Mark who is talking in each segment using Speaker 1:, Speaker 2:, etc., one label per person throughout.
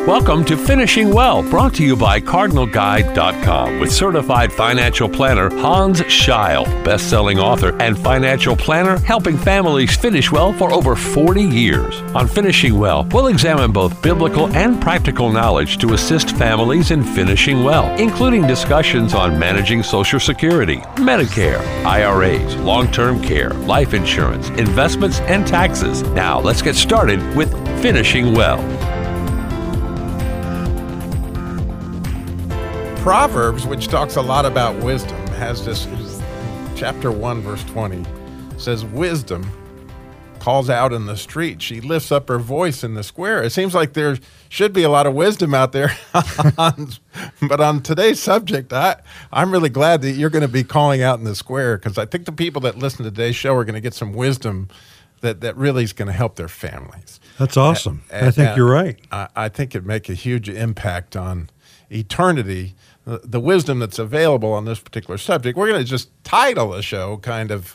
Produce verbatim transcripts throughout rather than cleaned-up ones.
Speaker 1: Welcome to Finishing Well, brought to you by Cardinal Guide dot com with certified financial planner Hans Scheil, best-selling author and financial planner helping families finish well for over forty years. On Finishing Well, we'll examine both biblical and practical knowledge to assist families in finishing well, including discussions on managing Social Security, Medicare, I R As, long-term care, life insurance, investments, and taxes. Now, let's get started with Finishing Well.
Speaker 2: Proverbs, which talks a lot about wisdom, has this, chapter one, verse twenty, says, wisdom calls out in the street. She lifts up her voice in the square. It seems like there should be a lot of wisdom out there. But on today's subject, I, I'm really glad that you're going to be calling out in the square, because I think the people that listen to today's show are going to get some wisdom that, that really is going to help their families.
Speaker 3: That's awesome.
Speaker 2: And,
Speaker 3: I think
Speaker 2: and
Speaker 3: you're right.
Speaker 2: I, I think it'd make a huge impact on eternity, the, the wisdom that's available on this particular subject. We're going to just title the show kind of,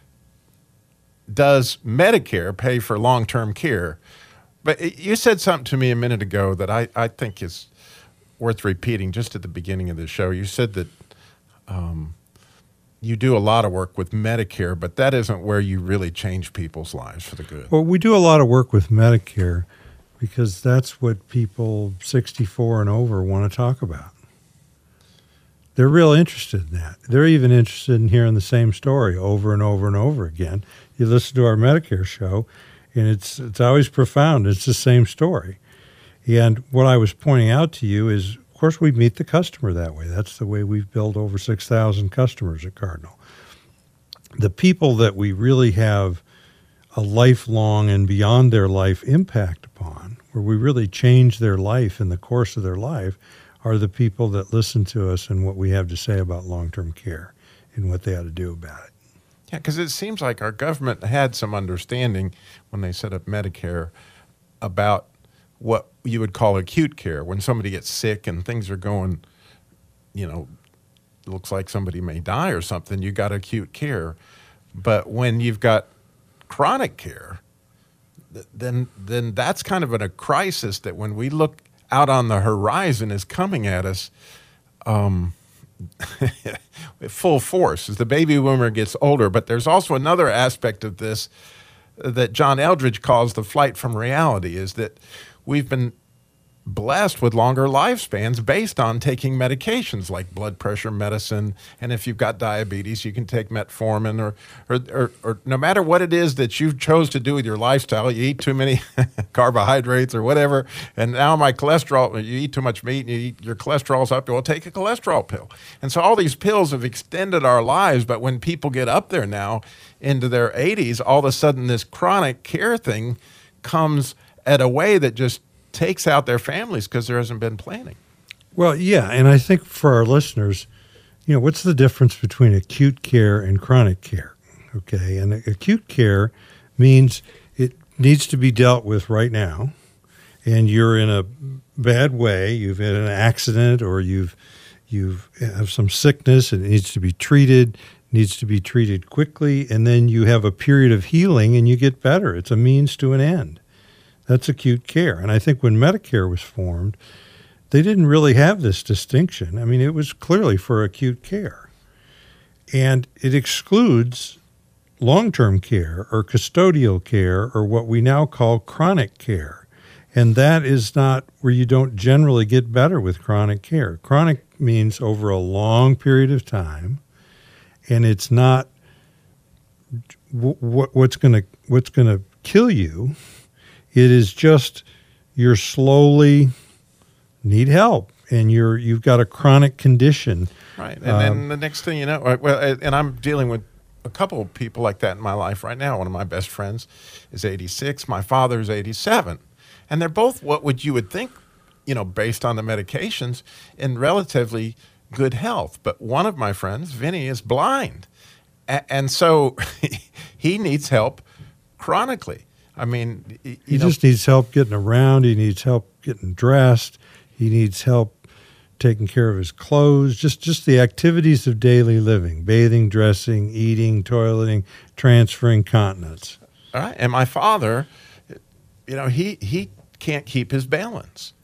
Speaker 2: Does Medicare Pay for Long-Term Care? But you said something to me a minute ago that I, I think is worth repeating just at the beginning of the show. You said that um, you do a lot of work with Medicare, but that isn't where you really change people's lives for the good.
Speaker 3: Well, we do a lot of work with Medicare because that's what people sixty-four and over want to talk about. They're real interested in that. They're even interested in hearing the same story over and over and over again. You listen to our Medicare show, and it's it's always profound. It's the same story. And what I was pointing out to you is, of course, we meet the customer that way. That's the way we've built over six thousand customers at Cardinal. The people that we really have a lifelong and beyond their life impact upon, where we really change their life in the course of their life, are the people that listen to us and what we have to say about long-term care and what they ought to do about it.
Speaker 2: Yeah, because it seems like our government had some understanding when they set up Medicare about what you would call acute care. When somebody gets sick and things are going, you know, looks like somebody may die or something, you got acute care. But when you've got chronic care, then then that's kind of in a crisis that when we look out on the horizon is coming at us um, with full force as the baby boomer gets older. But there's also another aspect of this that John Eldredge calls the flight from reality, is that we've been blessed with longer lifespans based on taking medications like blood pressure medicine. And if you've got diabetes, you can take metformin, or, or, or, or no matter what it is that you chose to do with your lifestyle. You eat too many carbohydrates or whatever, and now my cholesterol, you eat too much meat and you eat, your cholesterol's up, well, take a cholesterol pill. And so all these pills have extended our lives, but when people get up there now into their eighties, all of a sudden this chronic care thing comes at a way that just takes out their families because there hasn't been planning.
Speaker 3: Well, yeah, and I think for our listeners, you know, what's the difference between acute care and chronic care? Okay, and acute care means it needs to be dealt with right now, and you're in a bad way, you've had an accident, or you've you've have some sickness and it needs to be treated, needs to be treated quickly, and then you have a period of healing and you get better. It's a means to an end. That's acute care. And I think when Medicare was formed, they didn't really have this distinction. I mean, it was clearly for acute care. And it excludes long-term care or custodial care or what we now call chronic care. And that is not where you don't generally get better with chronic care. Chronic means over a long period of time, and it's not w- w- what's going to what's going to kill you. It is just you're slowly need help, and you're you've got a chronic condition.
Speaker 2: Right, and um, then the next thing you know, well, and I'm dealing with a couple of people like that in my life right now. One of my best friends is eighty-six. My father's eighty-seven, and they're both what would you would think, you know, based on the medications, in relatively good health. But one of my friends, Vinny, is blind, a- and so he needs help chronically. I mean, you
Speaker 3: he
Speaker 2: know,
Speaker 3: just needs help getting around. He needs help getting dressed. He needs help taking care of his clothes, just, just the activities of daily living, bathing, dressing, eating, toileting, transferring continence.
Speaker 2: All right. And my father, you know, he, he can't keep his balance.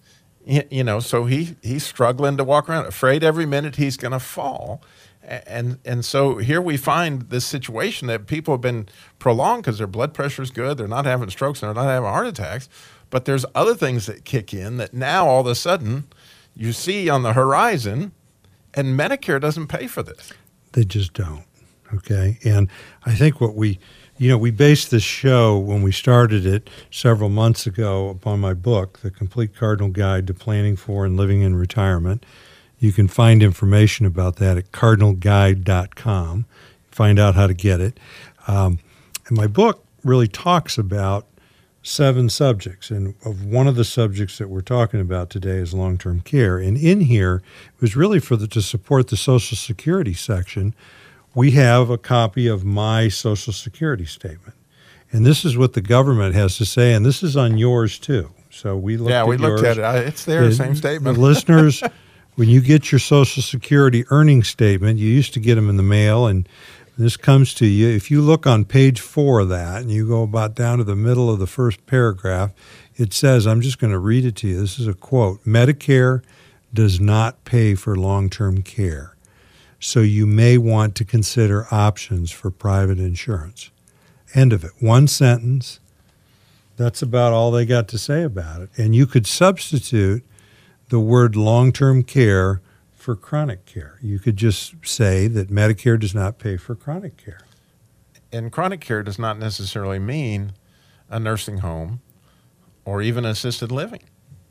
Speaker 2: You, you know, so he he's struggling to walk around, afraid every minute he's going to fall. And and so here we find this situation that people have been prolonged because their blood pressure is good, they're not having strokes, and they're not having heart attacks. But there's other things that kick in that now all of a sudden you see on the horizon, and Medicare doesn't pay for this.
Speaker 3: They just don't. Okay, and I think what we, you know, we based this show when we started it several months ago upon my book, The Complete Cardinal Guide to Planning for and Living in Retirement. You can find information about that at cardinal guide dot com. Find out how to get it. Um, and my book really talks about seven subjects, and of one of the subjects that we're talking about today is long-term care. And in here, it was really for the to support the Social Security section. We have a copy of my Social Security statement, and this is what the government has to say, and this is on yours too. So we looked
Speaker 2: yeah,
Speaker 3: at
Speaker 2: we looked
Speaker 3: yours.
Speaker 2: at it. It's there,
Speaker 3: The-
Speaker 2: same statement.
Speaker 3: The listeners, when you get your Social Security earnings statement, you used to get them in the mail, and this comes to you. If you look on page four of that and you go about down to the middle of the first paragraph, it says, I'm just going to read it to you. This is a quote. Medicare does not pay for long-term care, so you may want to consider options for private insurance. End of it. One sentence. That's about all they got to say about it. And you could substitute the word long-term care for chronic care. You could just say that Medicare does not pay for chronic care.
Speaker 2: And chronic care does not necessarily mean a nursing home or even assisted living.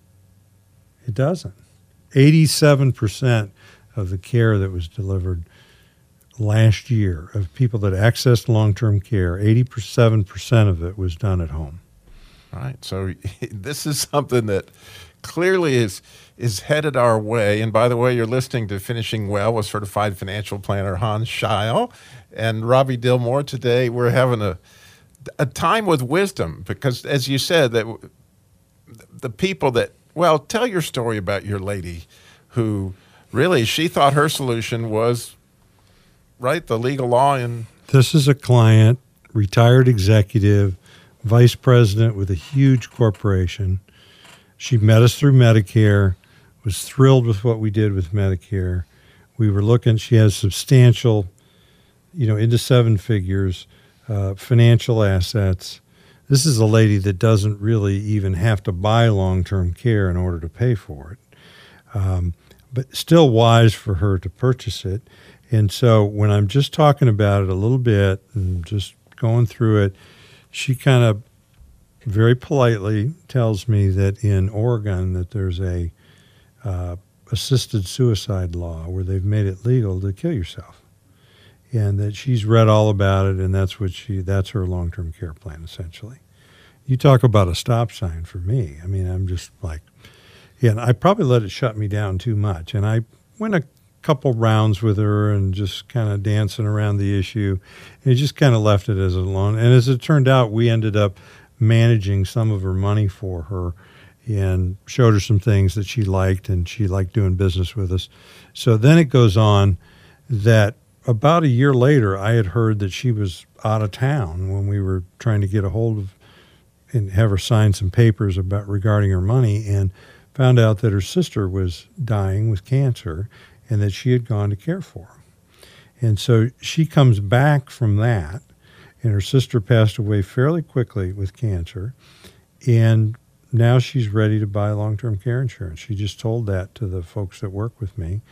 Speaker 3: It doesn't. eighty-seven percent of the care that was delivered last year of people that accessed long-term care, eighty-seven percent of it was done at home.
Speaker 2: Right. So this is something that clearly is is headed our way. And by the way, you're listening to Finishing Well with certified financial planner Hans Scheil and Robbie Dillmore. Today we're having a a time with wisdom because, as you said, that the people that, well, tell your story about your lady who really, she thought her solution was, right, the legal law in.
Speaker 3: This is a client, retired executive, vice president with a huge corporation. She met us through Medicare, was thrilled with what we did with Medicare. We were looking, she has substantial, you know, into seven figures, uh, financial assets. This is a lady that doesn't really even have to buy long-term care in order to pay for it. Um, but still wise for her to purchase it. And so when I'm just talking about it a little bit and just going through it, she kind of very politely tells me that in Oregon that there's a uh, assisted suicide law where they've made it legal to kill yourself, and that she's read all about it, and that's what she that's her long-term care plan essentially. You talk about a stop sign for me. I mean, I'm just like, yeah, and I probably let it shut me down too much, and I went a couple rounds with her and just kind of dancing around the issue, and just kind of left it as a loan. And as it turned out, we ended up managing some of her money for her and showed her some things that she liked, and she liked doing business with us. So then it goes on that about a year later, I had heard that she was out of town when we were trying to get a hold of and have her sign some papers about regarding her money, and found out that her sister was dying with cancer and that she had gone to care for her. And so she comes back from that, and her sister passed away fairly quickly with cancer, and now she's ready to buy long-term care insurance. She just told that to the folks that work with me,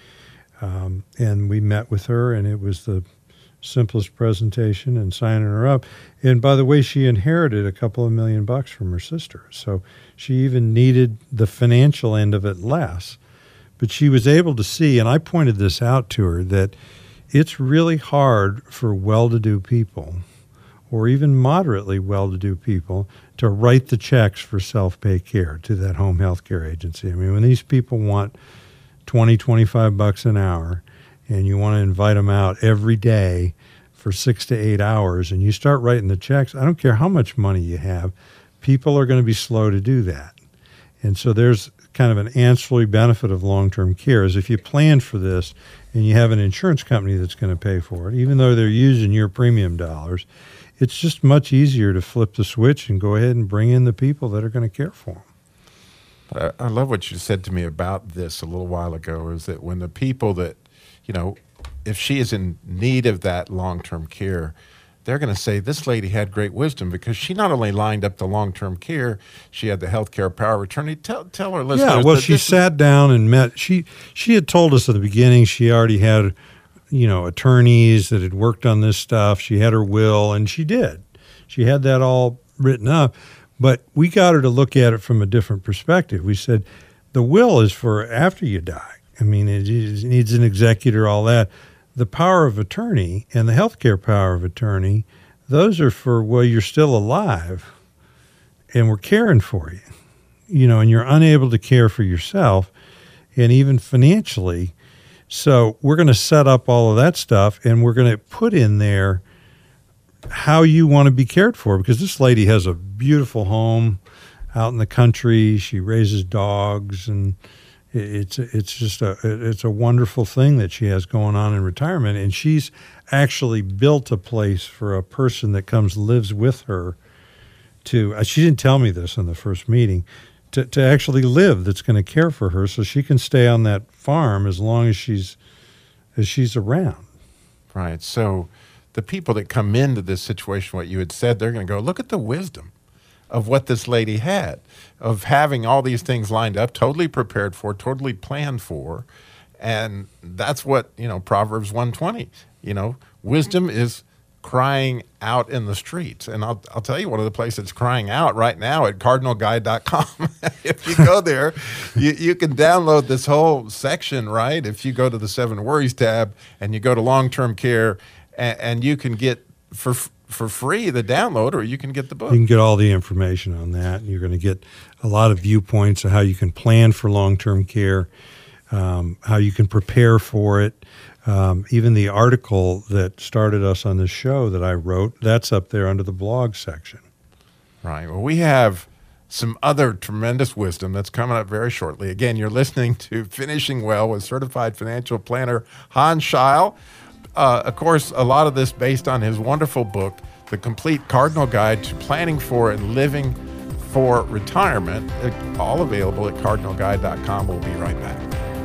Speaker 3: um, and we met with her, and it was the simplest presentation and signing her up. And by the way, she inherited a couple of million bucks from her sister, so she even needed the financial end of it less. But she was able to see, and I pointed this out to her, that it's really hard for well-to-do people, or even moderately well-to-do people, to write the checks for self-pay care to that home health care agency. I mean, when these people want twenty, twenty-five bucks an hour, and you want to invite them out every day for six to eight hours, and you start writing the checks, I don't care how much money you have, people are going to be slow to do that. And so there's kind of an ancillary benefit of long-term care is if you plan for this and you have an insurance company that's going to pay for it, even though they're using your premium dollars, it's just much easier to flip the switch and go ahead and bring in the people that are going to care for them.
Speaker 2: I, I love what you said to me about this a little while ago, is that when the people that, you know, if she is in need of that long-term care, they're going to say, this lady had great wisdom because she not only lined up the long-term care, she had the health care power of attorney. Tell, tell her listeners.
Speaker 3: Yeah, well, she sat down and met. She, she had told us at the beginning she already had, you know, attorneys that had worked on this stuff. She had her will, and she did. She had that all written up. But we got her to look at it from a different perspective. We said, the will is for after you die. I mean, it, it needs an executor, all that. The power of attorney and the healthcare power of attorney, those are for while you're still alive and we're caring for you, you know, and you're unable to care for yourself and even financially. So we're going to set up all of that stuff, and we're going to put in there how you want to be cared for, because this lady has a beautiful home out in the country. She raises dogs, and it's it's just a it's a wonderful thing that she has going on in retirement. And she's actually built a place for a person that comes lives with her to. She didn't tell me this in the first meeting. To to actually live, that's going to care for her, so she can stay on that farm as long as she's as she's around.
Speaker 2: Right. So the people that come into this situation, what you had said, they're going to go, look at the wisdom of what this lady had, of having all these things lined up, totally prepared for, totally planned for. And that's what, you know, Proverbs one twenty, you know, wisdom is crying out in the streets. And I'll, I'll tell you one of the places it's crying out right now at cardinal guide dot com. If you go there, you, you can download this whole section, right? If you go to the Seven Worries tab and you go to long-term care, and, and you can get for for free the download, or you can get the book.
Speaker 3: You can get all the information on that. You're going to get a lot of viewpoints of how you can plan for long-term care, um, how you can prepare for it. Um, even the article that started us on this show that I wrote, that's up there under the blog section.
Speaker 2: Right. Well, we have some other tremendous wisdom that's coming up very shortly. Again, you're listening to Finishing Well with certified financial planner Hans Scheil. Uh, of course, a lot of this based on his wonderful book, The Complete Cardinal Guide to Planning for and Living for Retirement, all available at cardinal guide dot com. We'll be right back.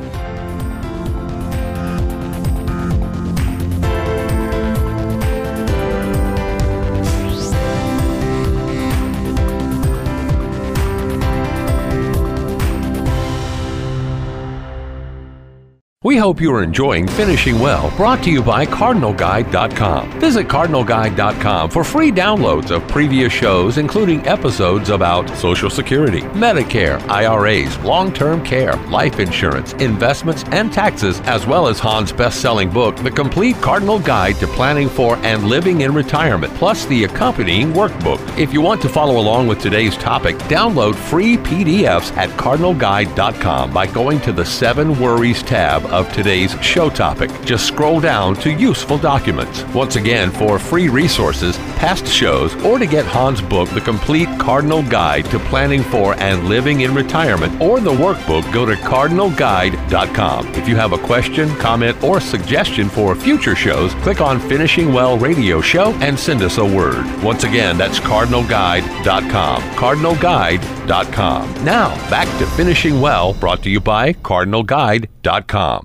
Speaker 1: We hope you are enjoying Finishing Well, brought to you by cardinal guide dot com. Visit cardinal guide dot com for free downloads of previous shows, including episodes about Social Security, Medicare, I R As, long-term care, life insurance, investments, and taxes, as well as Hans' best-selling book, The Complete Cardinal Guide to Planning for and Living in Retirement, plus the accompanying workbook. If you want to follow along with today's topic, download free P D Fs at cardinal guide dot com by going to the Seven Worries tab of today's show topic. Just scroll down to Useful Documents. Once again, for free resources, past shows, or to get Hans' book, The Complete Cardinal Guide to Planning for and Living in Retirement, or the workbook, go to cardinal guide dot com. If you have a question, comment, or suggestion for future shows, click on Finishing Well Radio Show and send us a word. Once again, that's cardinal guide dot com. cardinal guide dot com. Now, back to Finishing Well, brought to you by cardinal guide dot com.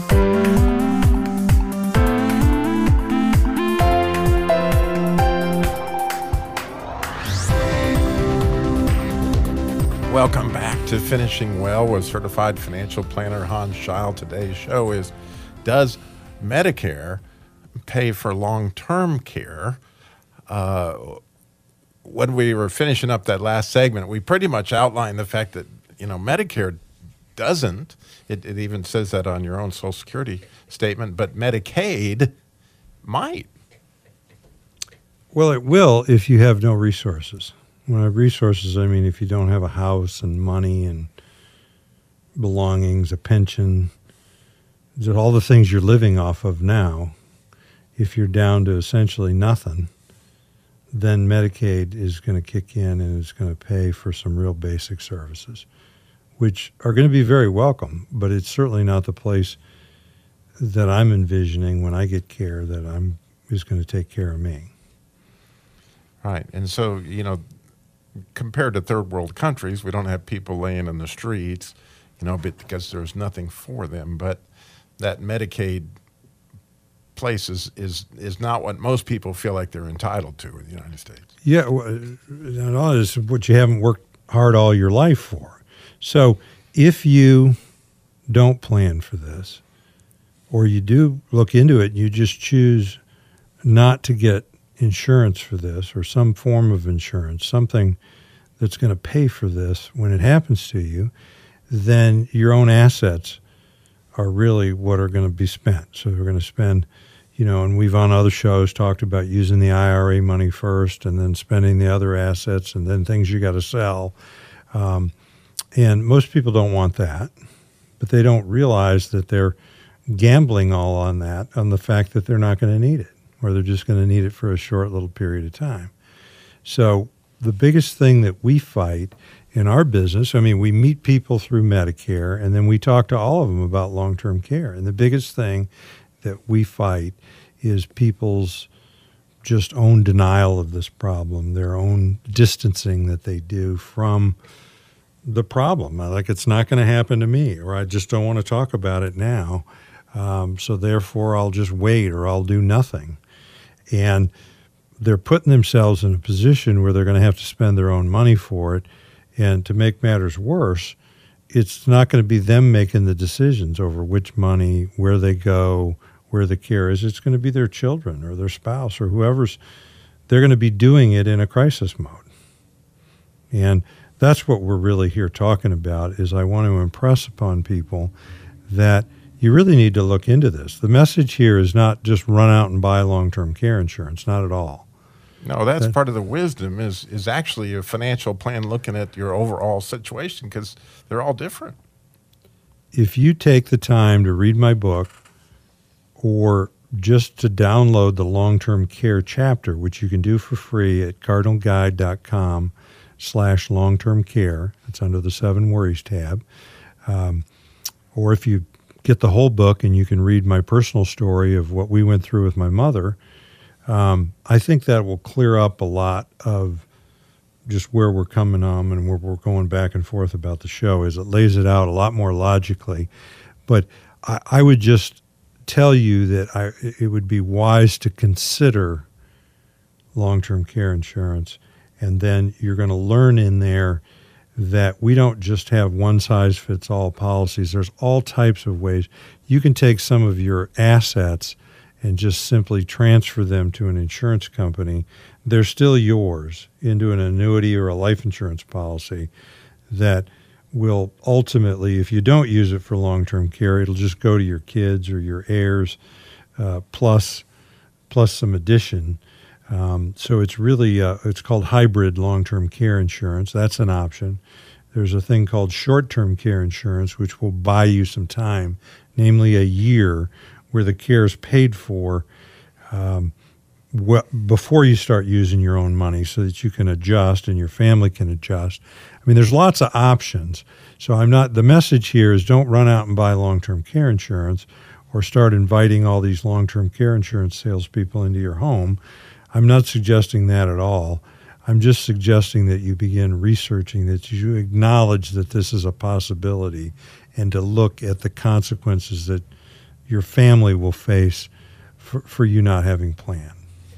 Speaker 2: Welcome back to Finishing Well with certified financial planner Hans Scheil. Today's show is, does Medicare pay for long-term care? Uh, when we were finishing up that last segment, we pretty much outlined the fact that, you know, Medicare doesn't. It, it even says that on your own Social Security statement, but Medicaid might.
Speaker 3: Well, it will if you have no resources. When I have resources, I mean if you don't have a house and money and belongings, a pension, all the things you're living off of now, if you're down to essentially nothing, then Medicaid is going to kick in and it's going to pay for some real basic services, which are going to be very welcome, but it's certainly not the place that I'm envisioning when I get care that I'm is going to take care of me.
Speaker 2: Right. And so, you know, compared to third world countries, we don't have people laying in the streets, you know, because there's nothing for them. But that Medicaid place is, is, is not what most people feel like they're entitled to in the United States. Yeah,
Speaker 3: well, and all this is what you haven't worked hard all your life for. So if you don't plan for this, or you do look into it, you just choose not to get insurance for this or some form of insurance, something that's going to pay for this when it happens to you, then your own assets are really what are going to be spent. So we're going to spend, you know, and we've on other shows talked about using the I R A money first and then spending the other assets and then things you got to sell. Um, and most people don't want that, but they don't realize that they're gambling all on that, on the fact that they're not going to need it, or they're just going to need it for a short little period of time. So the biggest thing that we fight in our business, I mean, we meet people through Medicare, and then we talk to all of them about long-term care. And the biggest thing that we fight is people's just own denial of this problem, their own distancing that they do from the problem. Like, it's not going to happen to me, or I just don't want to talk about it now. Um, so therefore, I'll just wait, or I'll do nothing. And they're putting themselves in a position where they're going to have to spend their own money for it. And to make matters worse, it's not going to be them making the decisions over which money, where they go, where the care is. It's going to be their children or their spouse or whoever's, they're going to be doing it in a crisis mode. And that's what we're really here talking about, is I want to impress upon people that you really need to look into this. The message here is not just run out and buy long-term care insurance, not at all.
Speaker 2: No, that's that, part of the wisdom is is actually a financial plan looking at your overall situation, because they're all different.
Speaker 3: If you take the time to read my book, or just to download the long-term care chapter, which you can do for free at cardinal guide dot com slash long-term care. It's under the Seven Worries tab. Um, or if you get the whole book and you can read my personal story of what we went through with my mother, um, I think that will clear up a lot of just where we're coming on and where we're going back and forth about the show. Is it lays it out a lot more logically. But I, I would just tell you that I, it would be wise to consider long-term care insurance. And then you're going to learn in there that we don't just have one-size-fits-all policies. There's all types of ways. You can take some of your assets and just simply transfer them to an insurance company. They're still yours, into an annuity or a life insurance policy that will ultimately, if you don't use it for long-term care, it'll just go to your kids or your heirs, uh, plus plus some addition. Um, so it's really, uh, it's called hybrid long-term care insurance. That's an option. There's a thing called short-term care insurance, which will buy you some time, namely a year, where the care is paid for um, wh- before you start using your own money, so that you can adjust and your family can adjust. I mean, there's lots of options. So I'm not, the message here is don't run out and buy long-term care insurance or start inviting all these long-term care insurance salespeople into your home. I'm not suggesting that at all. I'm just suggesting that you begin researching, that you acknowledge that this is a possibility, and to look at the consequences that your family will face for, for you not having planned.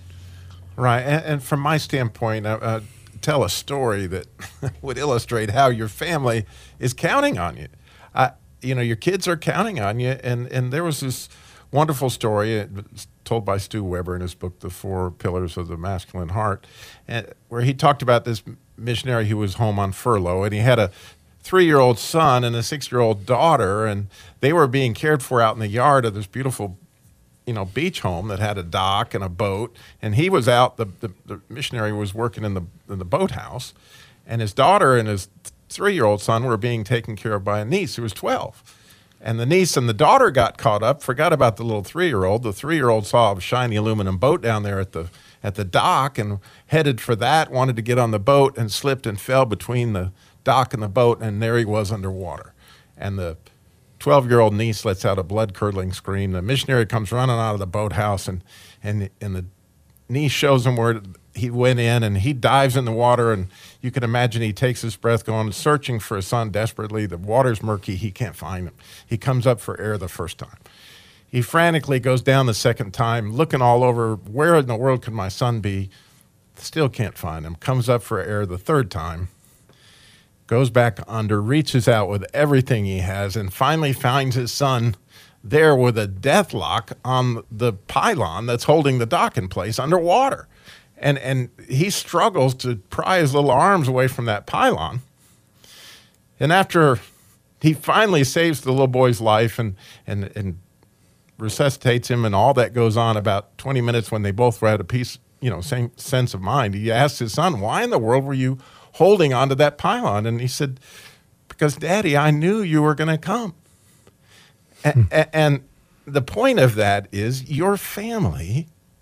Speaker 2: Right. And, and from my standpoint, uh, uh, tell a story that would illustrate how your family is counting on you. Uh, you know, your kids are counting on you. And, and there was this wonderful story told by Stu Weber in his book, The Four Pillars of the Masculine Heart, and where he talked about this missionary who was home on furlough, and he had a three-year-old son and a six-year-old daughter, and they were being cared for out in the yard of this beautiful, you know, beach home that had a dock and a boat. And he was out, the, the, the missionary was working in the in the boathouse, and his daughter and his three-year-old son were being taken care of by a niece who was twelve. And the niece and the daughter got caught up, forgot about the little three-year-old. The three-year-old saw a shiny aluminum boat down there at the at the dock and headed for that, wanted to get on the boat, and slipped and fell between the dock and the boat, and there he was underwater. And the twelve-year-old niece lets out a blood-curdling scream. The missionary comes running out of the boathouse, and and and the niece shows him where he went in and he dives in the water, and you can imagine he takes his breath going, searching for his son desperately. The water's murky. He can't find him. He comes up for air the first time. He frantically goes down the second time, looking all over, where in the world could my son be? Still can't find him. Comes up for air the third time, goes back under, reaches out with everything he has, and finally finds his son there with a death lock on the pylon that's holding the dock in place underwater. And and he struggles to pry his little arms away from that pylon. And after he finally saves the little boy's life and and and resuscitates him, and all that goes on, about twenty minutes when they both were at a peace, you know, same sense of mind, he asked his son, why in the world were you holding onto that pylon? And he said, because, Daddy, I knew you were going to come. Hmm. A- and the point of that is your family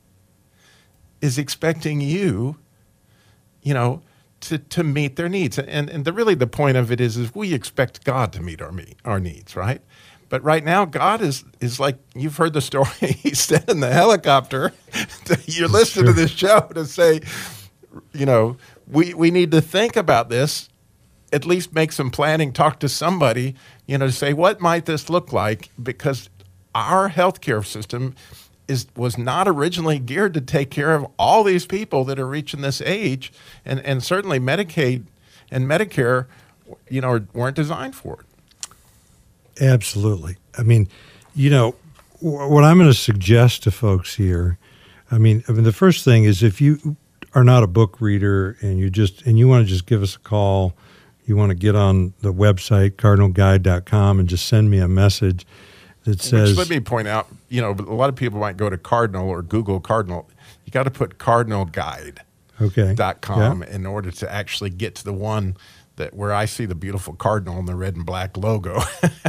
Speaker 2: is expecting you, you know, to, to meet their needs. And, and the, really the point of it is, is we expect God to meet our, me- our needs, right? But right now, God is is like, you've heard the story. He's sent in the helicopter. To, you're listening to this show to say, you know, we, we need to think about this, at least make some planning, talk to somebody, you know, to say, what might this look like? Because our healthcare system is was not originally geared to take care of all these people that are reaching this age, and, and certainly Medicaid and Medicare, you know, weren't designed for it.
Speaker 3: Absolutely. I mean, you know, w- what I'm going to suggest to folks here, I mean, I mean, the first thing is, if you are not a book reader and you just and you want to just give us a call, you want to get on the website cardinal guide dot com and just send me a message that says.
Speaker 2: Which, let me point out, you know, a lot of people might go to Cardinal or Google Cardinal. You got to put cardinal guide dot com
Speaker 3: okay.
Speaker 2: yeah. in order to actually get to the one that where I see the beautiful cardinal and the red and black logo.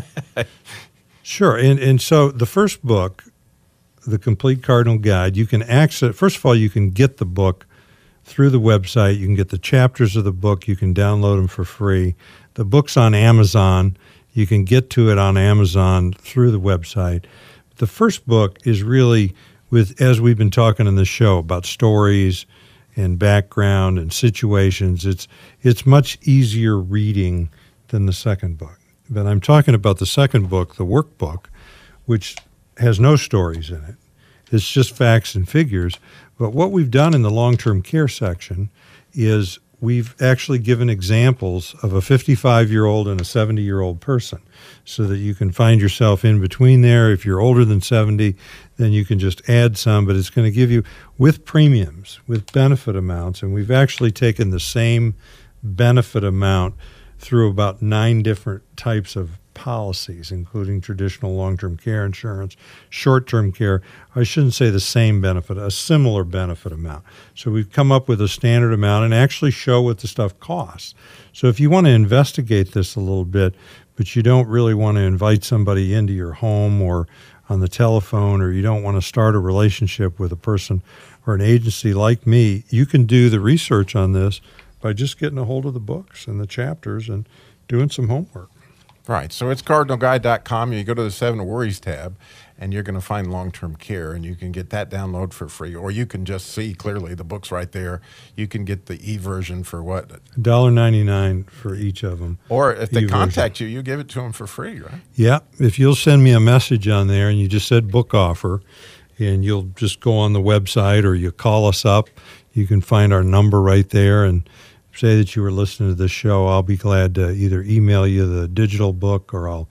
Speaker 3: Sure. And and so the first book, The Complete Cardinal Guide, you can access, first of all, you can get the book through the website. You can get the chapters of the book. You can download them for free. The book's on Amazon. You can get to it on Amazon through the website. The first book is really, with, as we've been talking in the show, about stories and background and situations. It's it's much easier reading than the second book. But I'm talking about the second book, the workbook, which has no stories in it. It's just facts and figures. But what we've done in the long-term care section is we've actually given examples of a fifty-five-year-old and a seventy-year-old person, so that you can find yourself in between there. If you're older than seventy, then you can just add some, but it's going to give you, with premiums, with benefit amounts, and we've actually taken the same benefit amount through about nine different types of policies, including traditional long-term care insurance, short-term care. I shouldn't say the same benefit, a similar benefit amount. So we've come up with a standard amount and actually show what the stuff costs. So if you want to investigate this a little bit, but you don't really want to invite somebody into your home or on the telephone, or you don't want to start a relationship with a person or an agency like me, you can do the research on this by just getting a hold of the books and the chapters and doing some homework.
Speaker 2: Right. So it's cardinal guide dot com. You go to the Seven Worries tab, and you're going to find long-term care, and you can get that download for free, or you can just see clearly the book's right there. You can get the e-version for what?
Speaker 3: one dollar ninety-nine for each of them.
Speaker 2: Or if they
Speaker 3: e-version.
Speaker 2: contact you, you give it to them for free, right?
Speaker 3: Yeah. If you'll send me a message on there and you just said book offer, and you'll just go on the website or you call us up, you can find our number right there and say that you were listening to this show. I'll be glad to either email you the digital book, or I'll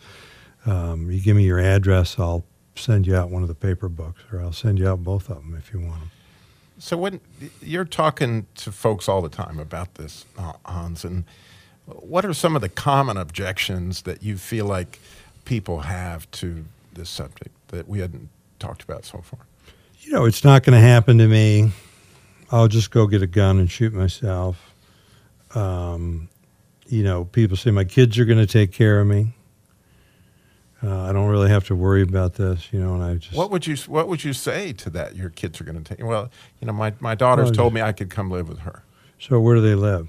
Speaker 3: um, you give me your address, I'll send you out one of the paper books, or I'll send you out both of them if you want them.
Speaker 2: So when you're talking to folks all the time about this, uh, Hans, and what are some of the common objections that you feel like people have to this subject that we hadn't talked about so far?
Speaker 3: You know, it's not going to happen to me. I'll just go get a gun and shoot myself. Um, you know, people say my kids are going to take care of me. Uh, I don't really have to worry about this, you know. And I just
Speaker 2: what would you what would you say to that? Your kids are going to take. Well, you know, my my daughter's
Speaker 3: well,
Speaker 2: told me I could come live with her.
Speaker 3: So where do they live?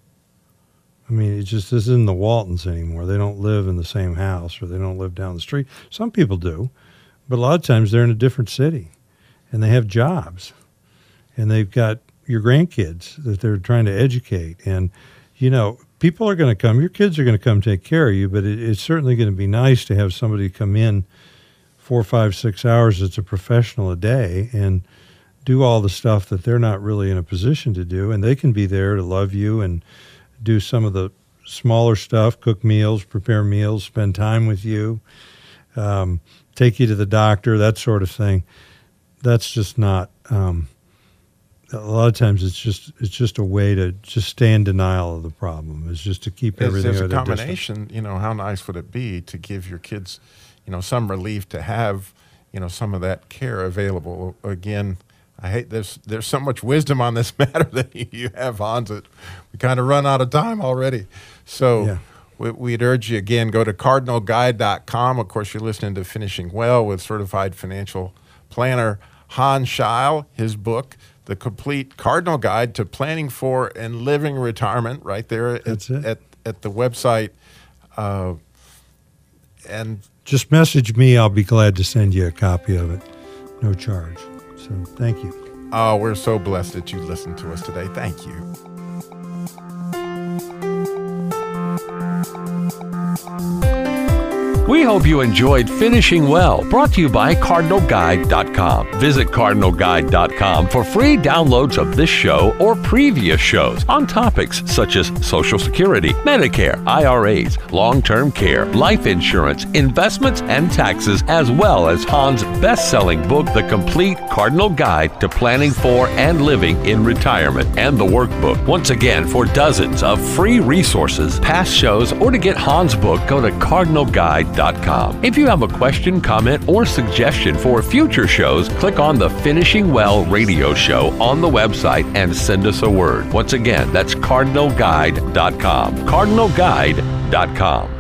Speaker 3: I mean, it just this isn't the Waltons anymore. They don't live in the same house, or they don't live down the street. Some people do, but a lot of times they're in a different city, and they have jobs, and they've got your grandkids that they're trying to educate. And, you know, people are going to come, your kids are going to come take care of you, but it, it's certainly going to be nice to have somebody come in four, five, six hours that's a professional a day and do all the stuff that they're not really in a position to do. And they can be there to love you and do some of the smaller stuff, cook meals, prepare meals, spend time with you, um, take you to the doctor, that sort of thing. That's just not, um, a lot of times it's just it's just a way to just stay in denial of the problem. It's just to keep
Speaker 2: As,
Speaker 3: everything
Speaker 2: as a
Speaker 3: at a
Speaker 2: combination,
Speaker 3: distance.
Speaker 2: you know, how nice would it be to give your kids, you know, some relief to have, you know, some of that care available. Again, I hate this. There's so much wisdom on this matter that you have, Hans, that we kind of run out of time already. So
Speaker 3: Yeah.
Speaker 2: we, we'd urge you, again, go to cardinal guide dot com. Of course, you're listening to Finishing Well with certified financial planner Hans Scheil, his book, The Complete Cardinal Guide to Planning for and Living Retirement, right there
Speaker 3: That's
Speaker 2: at,
Speaker 3: it.
Speaker 2: at, at the website. Uh, and
Speaker 3: Just message me. I'll be glad to send you a copy of it. No charge. So thank you.
Speaker 2: oh, we're so blessed that you listened to us today. Thank you.
Speaker 1: We hope you enjoyed Finishing Well, brought to you by cardinal guide dot com. Visit cardinal guide dot com for free downloads of this show or previous shows on topics such as Social Security, Medicare, I R As, long-term care, life insurance, investments, and taxes, as well as Hans' best-selling book, The Complete Cardinal Guide to Planning for and Living in Retirement, and the workbook. Once again, for dozens of free resources, past shows, or to get Hans' book, go to cardinal guide dot com. If you have a question, comment, or suggestion for future shows, click on the Finishing Well radio show on the website and send us a word. Once again, that's cardinal guide dot com. cardinal guide dot com.